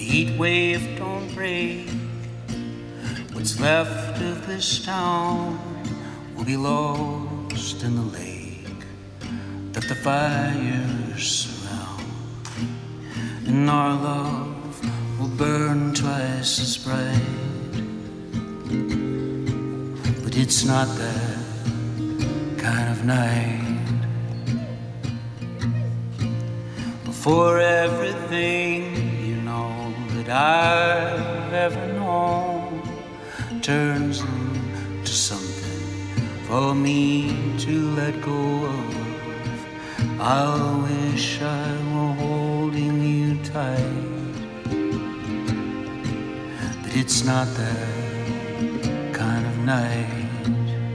heat wave don't break. What's left of this town will be lost in the lake that the fires surround, and our love will burn twice as bright. But it's not that kind of night. For everything you know that I've ever known turns into something for me to let go of. I wish I were holding you tight, but it's not that kind of night.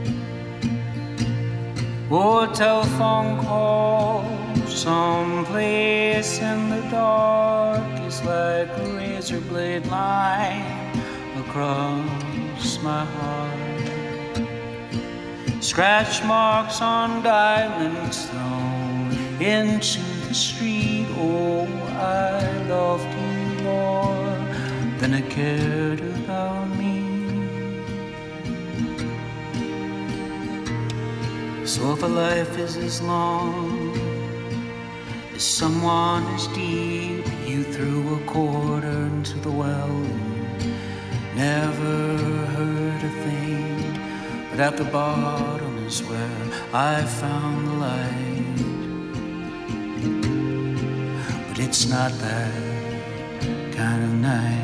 Or a telephone call someplace in the dark is like a razor blade line across my heart. Scratch marks on diamonds thrown into the street. Oh, I loved you more than I cared about me. So if a life is as long as someone as deep, you threw a quarter into the well, never heard a thing, but at the bottom is where I found the light. But it's not that kind of night.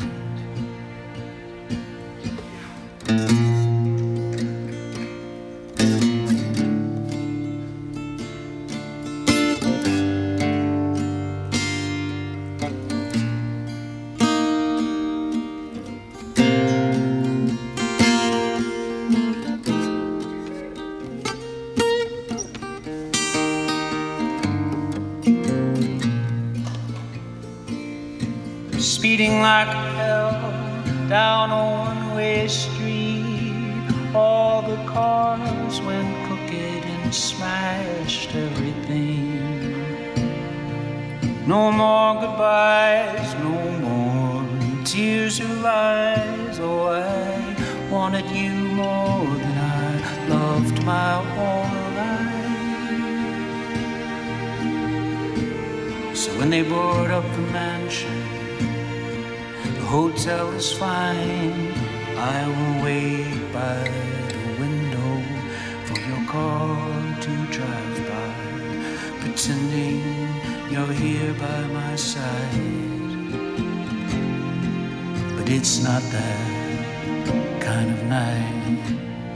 Speeding like hell down a one-way street, all the cars went crooked and smashed everything. No more goodbyes, no more tears or lies. Oh, I wanted you more than I loved my own life. So when they board up the mansion, the hotel is fine. I will wait by the window for your car to drive by, pretending you're here by my side. But it's not that kind of night.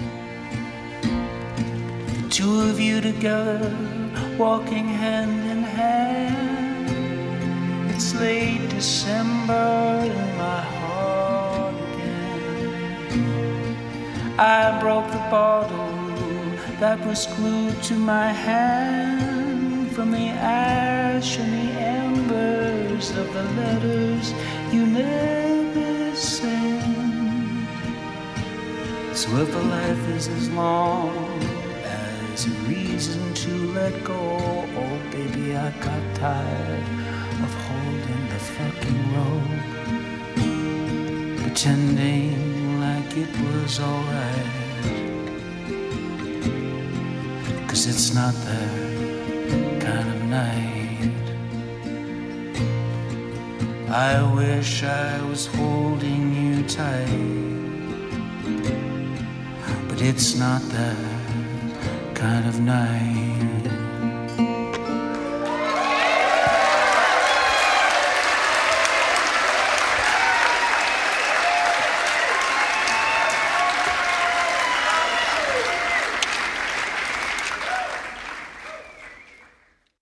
The two of you together, walking hand in hand. It's late December in my heart again. I broke the bottle that was glued to my hand from the ash and the embers of the letters you never sent. So if a life is as long as a reason to let go, oh baby, I got tired of holding the fucking rope, pretending like it was alright. 'Cause it's not that kind of night. I wish I was holding you tight, but it's not that kind of night.